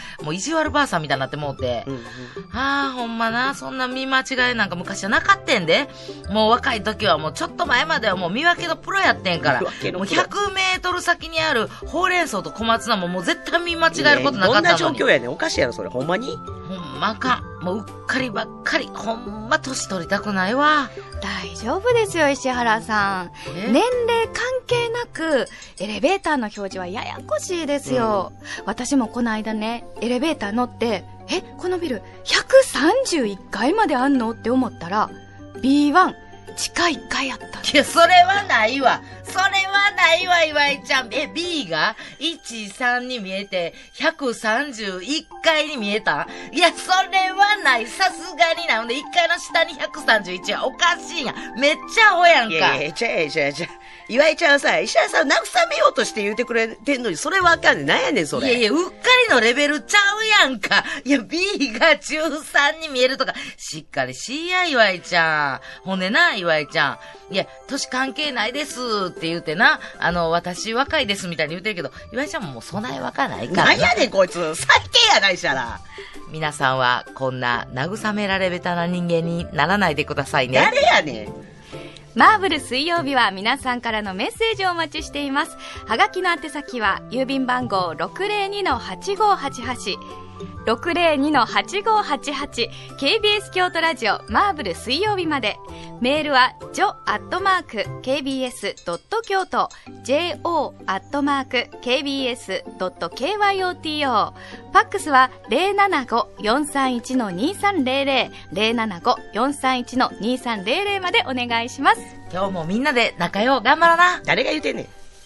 もう意地悪ばあさんみたいになってもうて、うんうん、ああ、ほんまな、そんな見間違いなんか昔はなかったんで、もう若い時はもうちょっと前まではもう見分けのプロやってんから、もうひゃくメートル先にあるほうれん草と小松菜ももう絶対見間違えることなかったのに。 どんな状況やねん、おかしいやろ、それ、ほんまにほんまあかん。もううっかりばっかり。ほんま年取りたくないわ。 大丈夫ですよ、石原さん。年齢関係なく、エレベーターの表示はややこしいですよ。うん、私もこの間ね、エレベーター乗って、え、このビルひゃくさんじゅういっかいまであんのって思ったら、ビーワン、地下いっかいやった。 いや、それはないわ。それはないわ、岩井ちゃん。え、B がいち、さんに見えて、ひゃくさんじゅういっかいに見えた？いや、それはない。さすがにない。ほんで、いっかいの下にひゃくさんじゅういちはおかしいやん。めっちゃアホやんか。いやいや、ちゃいちゃいちゃい。岩井ちゃんはさ、石原さんを慰めようとして言うてくれてんのに、それはあかんねん。なんやねん、それ。 いやいや、うっかりのレベルちゃうやんか。いや、B が中さんに見えるとか、しっかりしいや、岩井ちゃん。ほんでな、岩井ちゃん。いや、年関係ないですって言うてな、あの、私若いですみたいに言うてるけど、岩井ちゃんももうそない若ないからな。 なんやねん、こいつ。最低やないしゃら。 皆さんは、こんな慰められべたな人間にならないでくださいね。 誰やねん。 マーブル水曜日は皆さんからのメッセージをお待ちしています。はがきの宛先は郵便番号 ろくぜろにのはちごうはちはち ろくぜろにのはちごうはちはち ケービーエス 京都ラジオマーブル水曜日まで。メールは ジョ アットマーク ケービーエス ドット 京都 ジェイオー アットマーク ケービーエス ドット ケーワイオーティーオー。 ファックスは ゼロななご よんさんいちのにさんゼロゼロ ゼロななご よんさんいちのにさんゼロゼロ までお願いします。 今日もみんなで仲良う頑張ろうな。 誰が言うてんねん。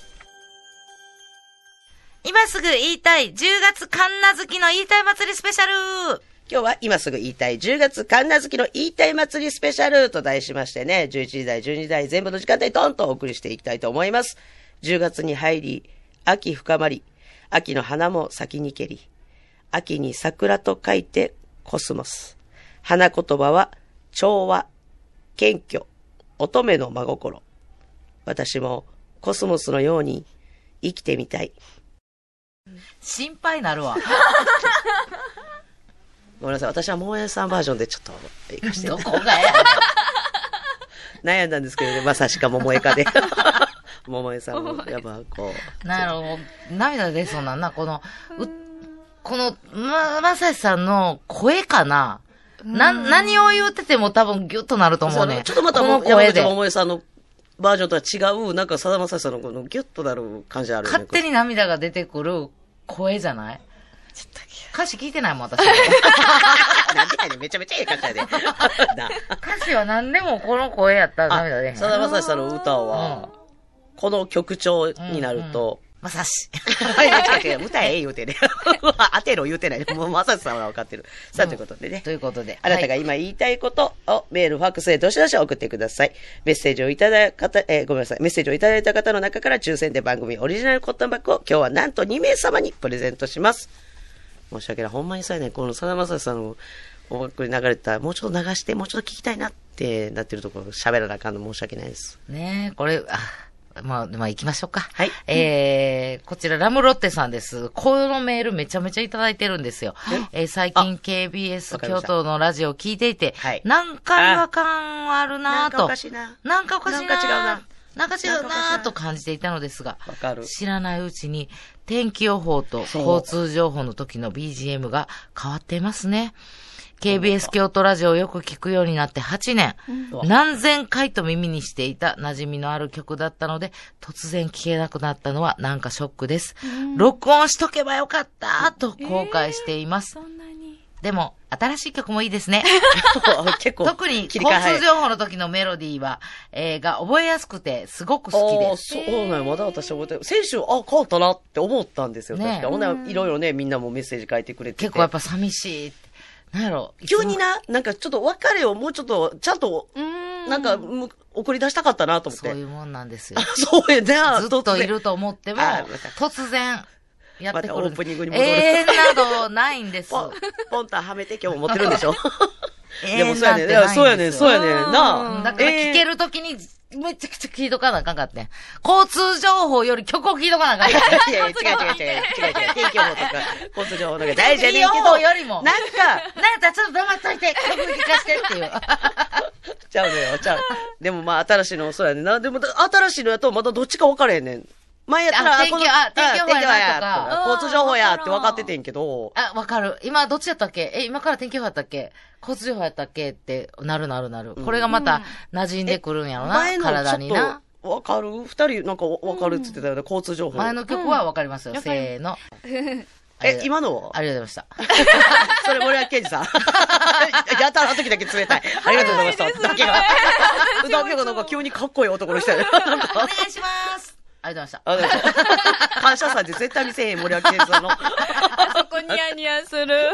今すぐ言いたいじゅうがつ神奈月の言いたい祭りスペシャル。 今日は今すぐ言いたいじゅうがつ神奈月の言いたい祭りスペシャルと題しましてね、じゅういちじ台、じゅうにじ台全部の時間帯トンとお送りしていきたいと思います。じゅうがつに入り、秋深まり、秋の花も咲きにけり、秋に桜と書いてコスモス。花言葉は調和、謙虚、乙女の真心。私もコスモスのように生きてみたい。 心配なるわ。 ごめんなさい。私は桃江さんバージョンでちょっと行かして。 どこがや悩んだんですけどね。まさしか桃江かで。桃江さんも、やっぱこう。 なるほど。涙出そうなんな。この、う、この、ま、まさしさんの声かな。な、何を言ってても多分ギュッとなると思うね。 ちょっとまたもう、山口桃江さんのバージョンとは違う、なんかさだまさしさんのこのギュッとなる感じあるよね。 勝手に涙が出てくる声じゃない？ちょっと歌詞聞いてないもん、私。 なんでやねん、めちゃめちゃええ歌詞やで。 歌詞は何でもこの声やったら涙出へん。 さだまさしさんの歌は、うん、この曲調になると、うんうんまさし。 はい、違う違う、歌え言うてね。当てろ言うてない。もうまさしさんは分かってる。さあ、ということでね。 ということで。 あなたが今言いたいことをメール、ファックスでどしどし送ってください。メッセージをいただいた方、えー、ごめんなさい。メッセージをいただいた方の中から抽選で番組オリジナルコットンバッグを今日はなんとにめい様にプレゼントします。申し訳ない。ほんまにさえね、このさだまさしさんのおバッグに流れた、もうちょっと流して、もうちょっと聞きたいなってなってるところ、喋らなあかんの申し訳ないです。 ねえ、これ、あまあ、まあ、行きましょうか。 はい。 えー、こちら、ラムロッテさんです。このメールめちゃめちゃいただいてるんですよ。えー、最近 ケービーエス 京都のラジオを聞いていて、はい、なんか違和感あるなぁと。 なんかおかしいな。 なんかおかしいな。 なんか違うな。 なんか違うなぁと感じていたのですが、 わかる。 知らないうちに天気予報と交通情報の時の ビージーエム が変わっていますね。ケービーエス 京都ラジオをよく聞くようになってはちねん、うん、何千回と耳にしていた馴染みのある曲だったので、突然聞けなくなったのはなんかショックです。うん、録音しとけばよかったと後悔しています。えー、そんなにでも、新しい曲もいいですね。 結構特に交通情報の時のメロディーは、えー、が覚えやすくてすごく好きです。 そうなの、まだ私覚えてる。先週、あ、変わったなって思ったんですよ。ね、確か。ほんならいろいろね、みんなもメッセージ書いてくれてて。 結構やっぱ寂しいって。なんやろ急にな、なんかちょっと別れをもうちょっと、ちゃんと、なんか、送り出したかったなと思って。 そういうもんなんですよ。 そうやね。 ずっといると思っても、突然、やってくる。またオープニングに戻る。 永遠などないんです。 ポン、ポンとはめて今日も持ってるんでしょ。 永遠なんてないんですよ。 そうやね、そうやね、そうやね、なだから聞けるときに、 めちゃくちゃ聞いとかなあかんかってん。交通情報より曲を聞いとかなあかんかってん。 いやいや、違う違う違う、違う違う、天気予報とか、交通情報とか大事やねんけど。 天気予報よりも。 なんか、 なんやったらちょっと黙っといて、曲聞かしてっていう。 ちゃうのよ、ちゃう。でもまあ、新しいの、そうやねんな。でも、新しいのやと、まだどっちか分からへんねん。前やったら、 天気、あ、天気予報やとか。 交通情報やって分かっててんけど。 あ、分かる。今、どっちやったっけえ、今から天気予報やったっけ交通情報やったっけってなるなるなる。これがまた馴染んでくるんやろな、体にな。 分かる二人なんか分かるって言ってたよね、交通情報。 前の曲は分かりますよ、せーの。 え、今のはありがとうございました。それ、森脇健児さん。やたらの時だけ冷たい。ありがとうございました。だけが。だけがなんか急にかっこいい男の人やね。 お願いします。ありがとうございました。 感謝祭で絶対見せへん、森脇健児さんの。 あそこニヤニヤする。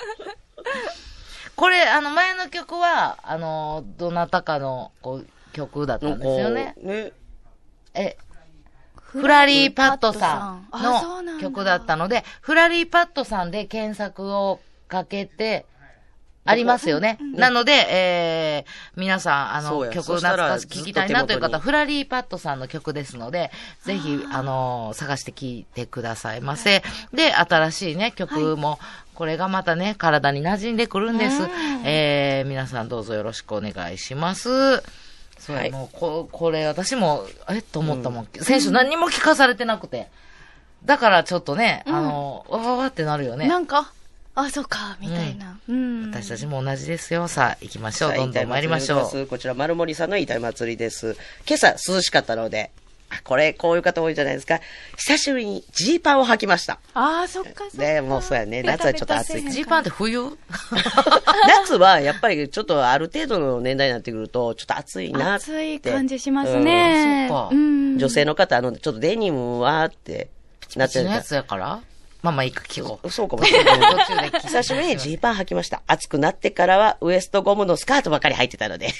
これ、あの、前の曲は、あの、どなたかのこう曲だったんですよね。ね。え、フラリーパッドさんの曲だったので、フラリーパッドさんで検索をかけて、ありますよね。なので、えー、皆さん、あの、曲懐かし聴きたいなという方、フラリーパッドさんの曲ですので、ぜひ、あの、探して聴いてくださいませ。で、新しいね、曲も、これがまたね、体に馴染んでくるんです。えー、皆さんどうぞよろしくお願いします。そう、はい、もう、こ、これ、私も、えっと思ったもん。うん、選手何にも聞かされてなくて。だからちょっとね、うん、あの、わわわってなるよね。 なんか、あ、そうか、みたいな。 うん。私たちも同じですよ。さあ、行きましょう。どんどん参りましょう。 こちら、丸森さんの言いたい祭りです。今朝、涼しかったので、これ、こういう方多いじゃないですか。久しぶりにジーパンを履きました。 ああ、そっか、そっか。 で、もうそうやね。夏はちょっと暑い。 ジーパンって冬夏は、やっぱりちょっとある程度の年代になってくると、ちょっと暑いなって。 暑い感じしますね。 うん、そっか、 うん。女性の方、あの、ちょっとデニムはって、 なってる。のやつやからまあまあいいか聞こう。 そうかもしれない。途中で久しぶりにジーパン履きました。暑くなってからはウエストゴムのスカートばかり履いてたので。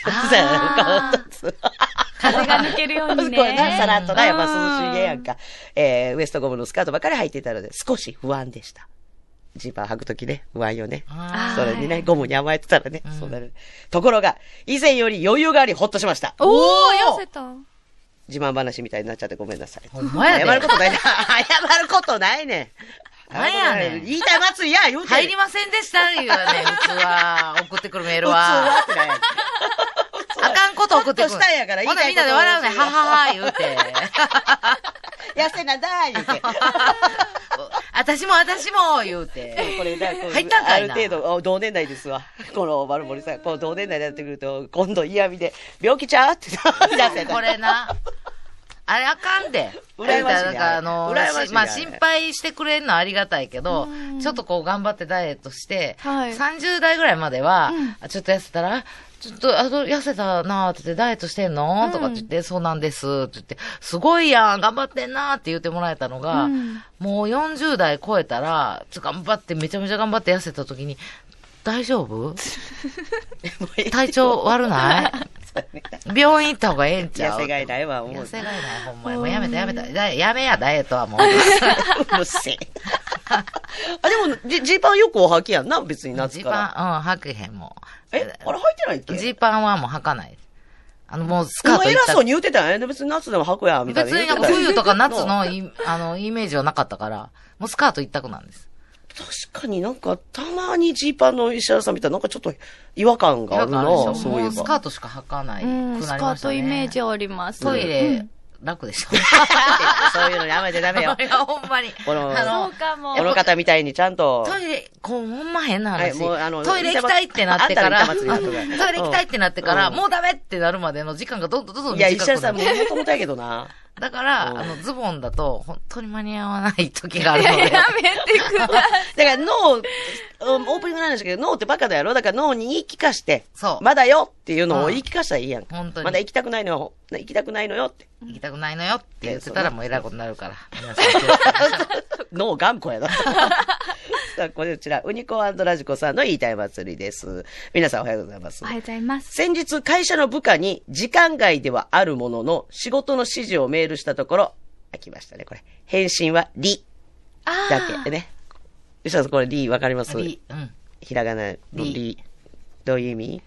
風が抜けるようにね。 これな、さらっとな、やっぱ涼しげやんか。えー、ウエストゴムのスカートばかり履いてたので、少し不安でした。ジーパン履くときね、不安よね。それにね、ゴムに甘えてたらね、そうなる。ところが、以前より余裕がありほっとしました。 おー、痩せた。 自慢話みたいになっちゃってごめんなさい。 ほんまやね。 謝ることない。謝ることないねん。 なんやねん。 言いたい祭りや、言うて。 入りませんでした言うわね、普通は。送ってくるメールは。 普通はってない。 あかんこと送ってくる。 ちょっとしたんやから、 ほんなみんなで笑うね。ははは、言うて。 痩せなだー、言うて。 私も私も、言うて。 これだ、 入ったんかいな。 ある程度、同年代ですわ。この丸森さん、この同年代になってくると、今度嫌味で、病気ちゃうって痩せた。これな。あれあかんで。 羨ましい。 なんかあの、まあ心配してくれるのはありがたいけど、ちょっとこう頑張ってダイエットして、はい、さんじゅう代ぐらいまでは、うん、ちょっと痩せたら、ちょっと、あと、痩せたなーって言って、ダイエットしてんの、うん、とかって言って、そうなんですって言って、すごいやん、頑張ってんなーって言ってもらえたのが、うん、もうよんじゅう代超えたら、ちょっと頑張って、めちゃめちゃ頑張って痩せた時に、大丈夫体調悪ない病院行った方がええんちゃう痩せがいないわ、 もう。痩せがいない、ほんまに。もうやめたやめた。やめや、ダイエットはもう。 うっせえ。あ、でも、ジーパンよくお履きやんな、別に夏から。 ジーパン、うん、履けへん、もう。 え、あれ履いてないっけジーパンはもう履かない。あの、もうスカート行った。偉そうに言うてたんやね。別に夏でも履くやん、みたいな。 別になんか冬とか夏のあの、イメージはなかったから、もうスカート一択なんです。 確かになんか、たまにジーパンの石原さんみたいな、なんかちょっと違和感があるな、 そういえば。スカートしか履かないくなりましたね。 スカートイメージあります。 トイレ、楽でしょ。 そういうのやめてダメよ。 ほんまに。 この、 そうかも。 この方みたいにちゃんと。 トイレ、こう、ほんま変な話。もうあのトイレ行きたいってなってから、トイレ行きたいってなってから、もうダメってなるまでの時間がどんどんどんどん短くなる。 いや、石原さんももともとやけどな。 だから、あの、ズボンだと、本当に間に合わない時があるので。 やめてください。 だから脳、オープニングなんですけど、脳ってバカだやろだから脳に言い聞かして、 そう。 まだよっていうのを言い聞かしたらいいやんか。 本当に。 まだ行きたくないのよ。行きたくないのよって。 行きたくないのよって言ってたらもう偉いことになるから。皆さん脳頑固やな。さあ、こちら、ウニコ&ラジコさんの言いたい祭りです。皆さんおはようございます。 おはようございます。 先日、会社の部下に時間外ではあるものの、仕事の指示をメールしたところ、あ、来ましたね、これ。返信は、り。だけね。吉田さん、これ、り、わかります？ り。うん。 ひらがな、り。どういう意味？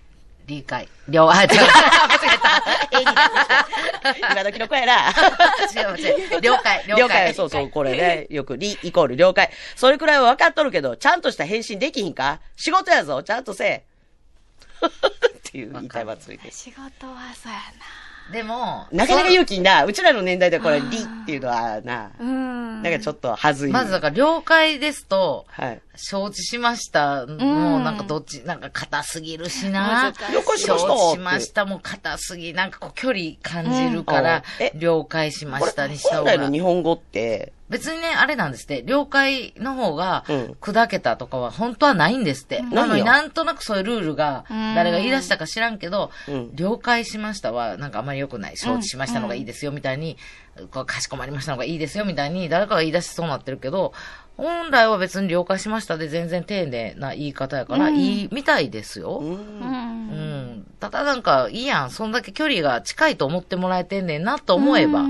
理解。了解。違う。間違えた。えになってきた。 今時の子やな。 違う違う。了解。 了解。そうそう、これね。よく、理イコール了解。それくらいは分かっとるけど、ちゃんとした返信できひんか？仕事やぞ、ちゃんとせえ。っていう言いたい祭りです。 仕事はそうやな。 でも、 なかなか勇気な、うちらの年代でこれ、理っていうのはな、 うん。 なんかちょっとはずい。 まずだから、了解ですと、 はい。 承知しました。もうなんかどっち、なんか硬すぎるしな。 了解しました。 承知しました。もう硬すぎ。なんかこう距離感じるから、うん、了解しましたにした方が。 本来の日本語って、 別にね、あれなんですって。了解の方が、砕けたとかは本当はないんですって。うん、なのになんとなくそういうルールが、誰が言い出したか知らんけど、うん、了解しましたは、なんかあまり良くない。承知しましたのがいいですよ、みたいに、こうかしこまりましたのがいいですよ、みたいに、誰かが言い出しそうなってるけど、本来は別に了解しましたで全然丁寧な言い方やから、うん、いいみたいですよ。うん。うん。ただなんか、いいやん。そんだけ距離が近いと思ってもらえてんねんなと思えば。うん、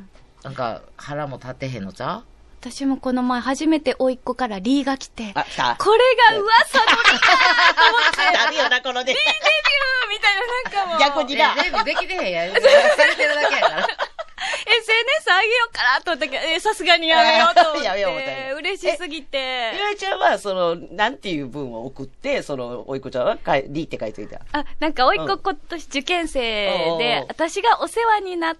なんか、腹も立てへんのちゃう？ 私もこの前初めて甥っ子からリーが来て、 あ、来た。 これが噂のリーだと思って。 ダメよな、このね。 リーデビューみたいななんかもう。 逆にな。 デビューできてへんやん。されてるだけやから。 エスエヌエス あげようかなと思ったけど、え、さすがにやめようと思って。 やめよう思ったね。 嬉しすぎて。 ゆあちゃんは、その、なんていう文を送って、その、おいっ子ちゃんは、かい、リって書いていた。 あ、なんか、おいっ子今年受験生で、私がお世話になった、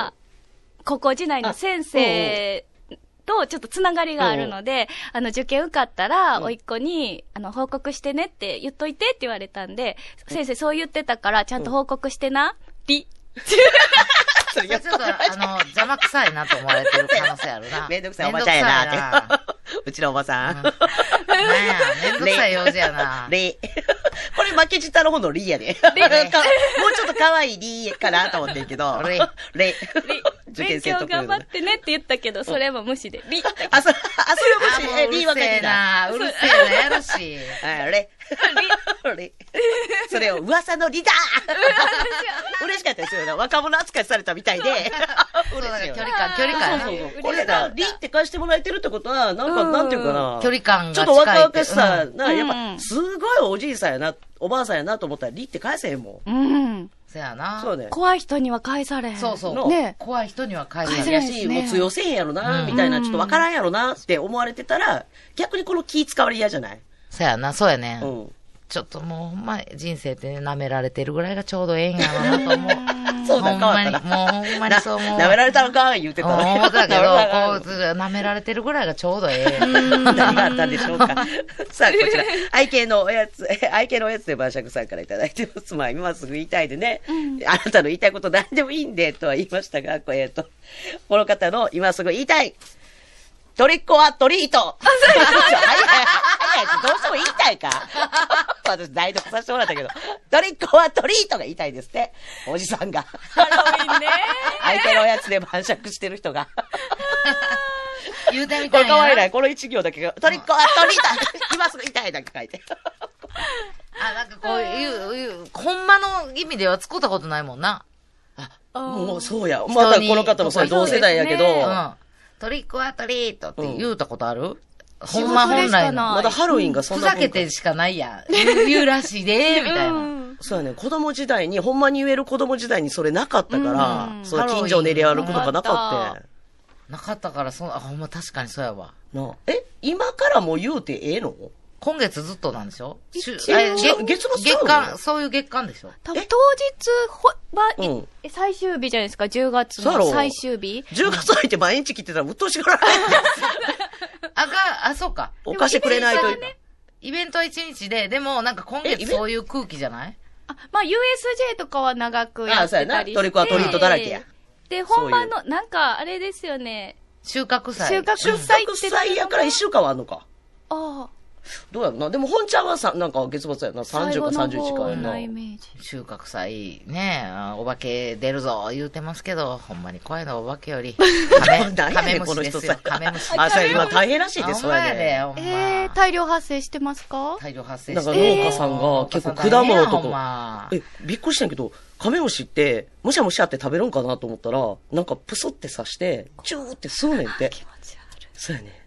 高校時代の先生とちょっとつながりがあるので、あの、受験受かったら、おいっ子に、あの、報告してねって言っといてって言われたんで、先生そう言ってたから、ちゃんと報告してな、リ。 それちょっと、あの、邪魔くさいなと思われてる可能性あるな。 めんどくさいおばちゃんやなって。うちのおばさん。 なんや、めんどくさい用事やな。 リ。これ負けじたの方のリやで。もうちょっと可愛いリかなと思ってるけど。 リ。 リ。 勉強頑張ってねって言ったけど、それも無視で。リ。 あ、そ、あ、それ無視。え、リ分かってた。うるせえな、やるし。 リ。リ。それを噂のリだ嬉しかったですよね。若者扱いされたみたいで。 そうだね、距離感、距離感。 そうそうそう。これが、リって返してもらえてるってことは、なんか、なんていうかな。 距離感がちょっと若々しさ、な、やっぱ、すごいおじいさんやな、おばあさんやなと思ったら、リって返せへんもん。 うん。 そやな。 そうね。 怖い人には返されへん。 そうそう。ね。怖い人には返されへん。 やし、もう通用せへんやろな、みたいな、ちょっとわからんやろなって思われてたら、逆にこの気使われ嫌じゃない？ そやな、そうやね。 うん。 ちょっともうほんま人生ってね、舐められてるぐらいがちょうどええんやろなと思う。 そうだ、 ほんまに、もうほんまにそう思う。 舐められたのか言ってたね。思ったけど、こう、舐められてるぐらいがちょうどええ。 何があったんでしょうか。さあ、こちら、愛犬のおやつ、愛犬のおやつで晩酌さんからいただいてます。まあ、今すぐ言いたいでね、うん、あなたの言いたいこと何でもいいんで、とは言いましたが、これ、えっと、この方の今すぐ言いたい。トリックはトリート。早い、早い、どうしても言いたいか。私、代読させてもらったけど、トリックはトリートが言いたいですって。おじさんが。 ハロウィンね。 相手のおやつで晩酌してる人が。 言うてみたいな。 これ可愛いない。この一行だけが、トリックはトリート。今すぐ言いたいだけ書いて。 あ、なんかこういう、ほんまの意味では使ったことないもんな。 あ、もうそうや。またこの方もさ、同世代やけど、 トリックはトリートって言うたことある、うん、 ほんま本来の。 まだハロウィンがそんな。 ふざけてしかないやん。言うらしいで、みたいな、うん。 そうやね。子供時代に、ほんまに言える子供時代にそれなかったから、うん、その近所を練り歩くとかなかった。 なかったから、そあ、ほんま確かにそうやわ。 なえ今からもう言うてええの？ 今月ずっとなんでしょ？ 月月月間、そういう月間でしょ？ 多分当日ほ、ば、うん、最終日じゃないですか、じゅうがつの最終日。 じゅうがつ入って毎日来てたらうっとうしがらない。 あが、あ、そうか。 お貸してくれないと。 イベントはいちにちで、でもなんか今月そういう空気じゃない？ あ、まあ ユーエスジェー とかは長くやってたりして。あ、そうやな。 トリコはトリートだらけや。 で、本番の、なんかあれですよね。 収穫祭。 収穫祭って。 収穫祭やからいっしゅうかんはあんのか。 ああ。 どうやろな。でも本ちゃんはさ、なんか月末やな。さんじゅうかさんじゅういちかやな。 収穫祭ね、お化け出るぞ言うてますけど、ほんまに怖いのはお化けより。カメ、カメムシですよ。カメムシ。 あ、それ今大変らしいです、 それで。 えー、大量発生してますか？ 大量発生して。なんか農家さんが結構果物とか。え、びっくりしたんやけど、カメムシって、むしゃむしゃって食べるんかなと思ったら、なんかプスって刺して、チューって吸うねんって。 気持ち悪い。 そうやね。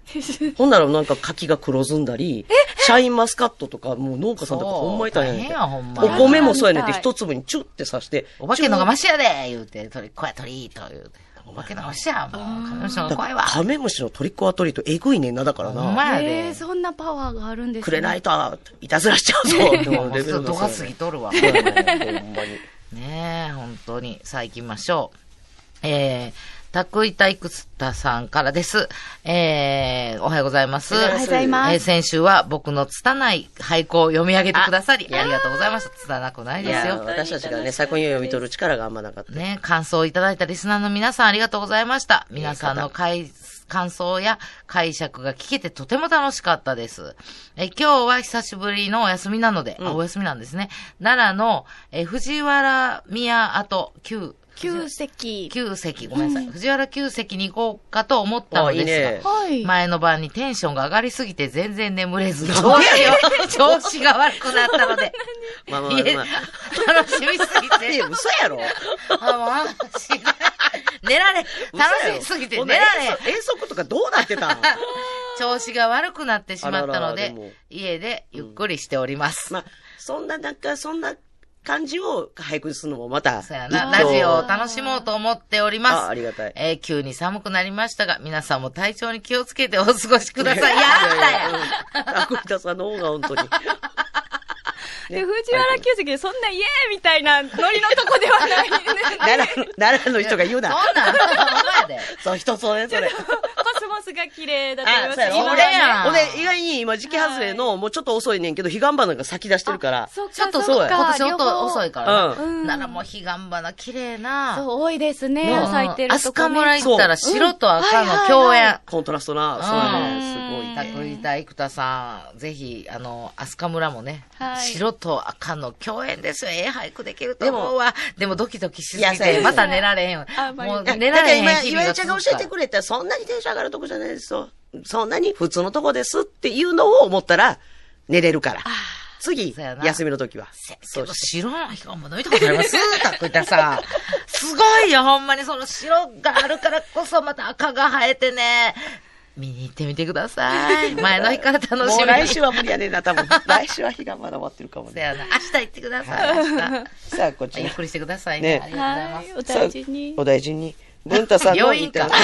ほんならなんか柿が黒ずんだり、シャインマスカットとか、もう農家さんとかほんまいたんやねんて。 そう大変やほんまお米もそうやねんて、一粒にチュって刺して。 お化けのがマシやで言うて、鳥、こや鳥と言うて。お化けのがマシや、もう。カメムシのが怖いわ。 カメムシのトリックオアトリート、えぐいねんな、だからな。 ほんまやえでー、。そんなパワーがあるんですね。 くれないと、いたずらしちゃうぞ。でもレベル度が過そうやねぎとるわ。 ほんまに。 ねえ、本当に。さあ行きましょう。えー、たくいたいくたさんからです。えー、おはようございます。 おはようございますえー、先週は僕の拙い俳句を読み上げてくださり、ありがとうございました。拙くないいや、 ですよ。 私たちがね、作品を読み取る力があんまなかった。 ね、感想をいただいたリスナーの皆さんありがとうございました。皆さんの解感想や解釈が聞けてとても楽しかったです。え今日は久しぶりのお休みなので、 うんあお休みなんですね。奈良のえ藤原宮跡旧旧席。 旧席、ごめんなさい。藤原旧席に行こうかと思ったのあいいですが、 ねはい。 前の晩にテンションが上がりすぎて全然眠れず、 なん調子でやを調子が悪くなったので、 まあまあまあ家ま楽しみすぎあ。 ていや、、嘘やろ。 あ、もう、私寝られ、楽しみすぎてほんな寝らられ、 遠足とかどうなってたん調子が悪くなってしまったのあららででも、 家でゆっくりしております。 まあ、そんな、なんか、そんな感じを俳句にするのもまた、 そうやな、 一挙ラジオを楽しもうと思っております。 あ、ありがたい。 えー急に寒くなりましたが、皆さんも体調に気をつけてお過ごしください。やったやあ、栗田さんの方が本当に。 で、藤原旧席でそんなイエーイみたいなノリのとこではないね。 奈良の、奈良の人が言うな。 そんなん、ほんまやで。 そう、人それぞれ。 コスモスが綺麗だと思いあ、 ます。 そうやろ。 それやんほんで、意外に今時期外れの、もうちょっと遅いねんけど、彼岸花が咲き出してるから。 そっかちょっとそうや今年音両方遅いからな。 うん奈良も彼岸花綺麗な。 そう、多いですね。 うん咲いてるとこ、ね。 飛鳥村行ったら白と赤のうん共はいはいは演。 コントラストな、そうやね。すごいたね。 くりた生田さん、ぜひ、あの、飛鳥村もね、 はい白と赤の共演ですよ。ええ俳句できると思うわ。でもドキドキしすぎて、 いやそうやまた寝られへん。 あまあもういや寝られへんだから今、 日々が岩井ちゃんが続くから教えてくれたら、そんなにテンション上がるとこじゃないですよ。そんなに普通のとこですっていうのを思ったら、寝れるから。次そうや、な休みの時は。 けどそうして。 白の彼岸花見たことありますたくいたさ。すごいよ、ほんまにその白があるからこそまた赤が生えてね。見に行ってみてください。前の日から楽しみに。 もう来週は無理やねんな、多分。来週は日がまだ終わってるかもね。 そやな。明日行ってください。明日。 さあ、こっちゆっくりしてくださいね。 ねありがとうございます。 はい、お大事に。 お大事に。文太さんの病院か言って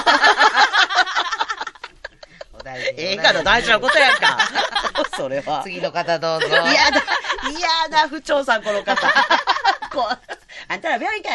お大事にええから大事なことやんか。それは。 次の方どうぞ。 嫌だ、嫌だ、不調さん、この方。こう、あんたら病院かい。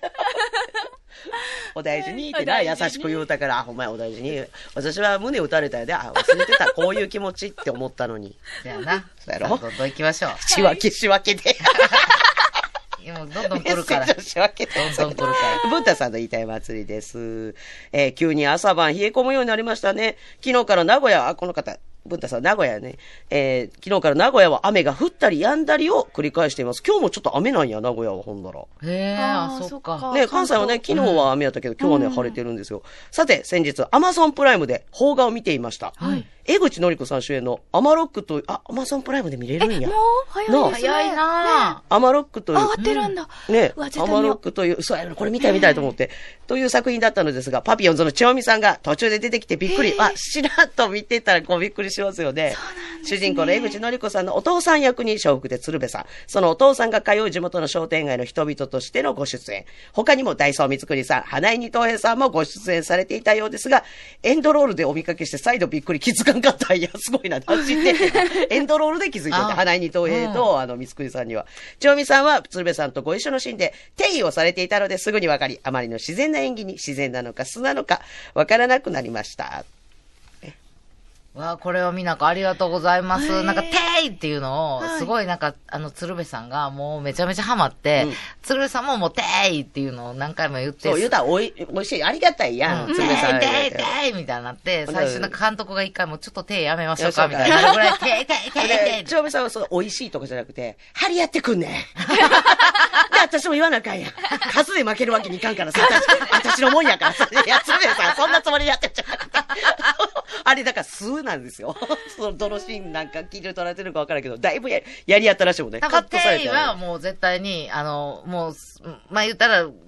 お大事にってな、優お大事にしく言うたから、あ、ほんまや、お大事に。私は胸打たれたやで、あ、忘れてた、こういう気持ちって思ったのに。 そやな。 そうやろさあどんどん行きましょう。 仕分け、仕分けで。 もうどんどん来るから。 メッセージを仕分けて。 どんどん来るから。 文太さんの言いたい祭りです。えー急に朝晩冷え込むようになりましたね。昨日から名古屋、あ、この方、文太さん、名古屋ね。えー昨日から名古屋は雨が降ったり止んだりを繰り返しています。今日もちょっと雨なんや、名古屋はほんなら。 へえ、あ、 あーそっか。 そっかね、関西はね、昨日は雨やったけど、今日はね、晴れてるんですよ。さて、先日、アマゾンプライムで邦画を見ていました。 はい。 江口のり子さん主演のアマロックと、あ、アマゾンプライムで見れるんやも。う早いですね。 早いなアマロックという、 あ、終わってるんだ。 ね、 うわ絶対アマ見ようロックという、そうやな、これ見たい見たいと思って、という作品だったのですが、パピヨンズの千代美さんが途中で出てきてびっくり、あ、しらっと見てたらこうびっくりしますよね。主人公の江口のり子さんのお父さん役に笑福亭鶴瓶さん、そのお父さんが通う地元の商店街の人々としてのご出演。他にも大沢光栗さん、花井二東平さんもご出演されていたようですが、エンドロールでお見かけして再度びっくり気づかんかった。いや、すごいな、知ってんねんなエンドロールで気づいてて、 あ花井二東平と、あの、光栗さんには。千代美さんは鶴瓶さんとご一緒のシーンで、定位をされていたのですぐにわかり、あまりの自然な演技に自然なのか素なのかわからなくなりました。 わあ、これをみなかありがとうございます。 へーなんか、てーいっていうのを、 はいすごいなんか、あの、鶴瓶さんがもうめちゃめちゃハマって、 うん鶴瓶さんももうてーいっていうのを何回も言って、 そう、言うたらおい、おいしい、ありがたいやん、 うん、 鶴瓶さん。 てーいてーいみたいになって、 うん最初の監督が一回もうちょっとてーやめましょうか、 よしみたいになるぐらい、てーてーてーてーで、千代美さんはその、美味しいとかじゃなくて、張り合ってくんねん。で、私も言わなあかんやん。数で負けるわけにいかんからさ、私、私のもんやからさ、いや、鶴瓶さん、そんなつもりでやってるじゃなくて。あれ、だから、数なんですよ。その、どのシーンなんか聞いて取られてるかわからんけど、だいぶややり合ったらしいもんね。カッ多分、てーいトされて。 はもう絶対に、あの、もう、まあ言ったら、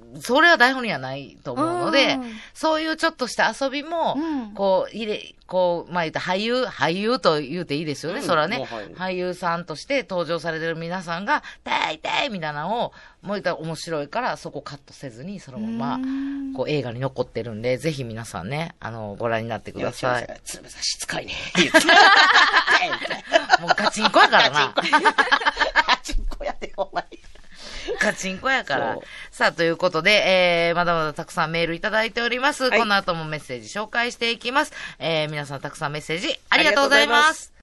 それは台本にはないと思うので、 うん、 そういうちょっとした遊びも、うん、こう、入れ、こう、まあ、言った俳優、俳優と言うていいですよね、うん、それはね、はい。俳優さんとして登場されてる皆さんが、痛い痛いみたいなのを、もう言ったら面白いから、そこカットせずに、そのまま、こう、映画に残ってるんで、ぜひ皆さんね、あの、ご覧になってください。 つぶさしつかいね。言って。 もうガチンコやからな。 ガチンコやで、ほんまに。 ガチンコやから。さあ、ということで、えー、まだまだたくさんメールいただいております。はい、この後もメッセージ紹介していきます。えー、皆さんたくさんメッセージありがとうございます。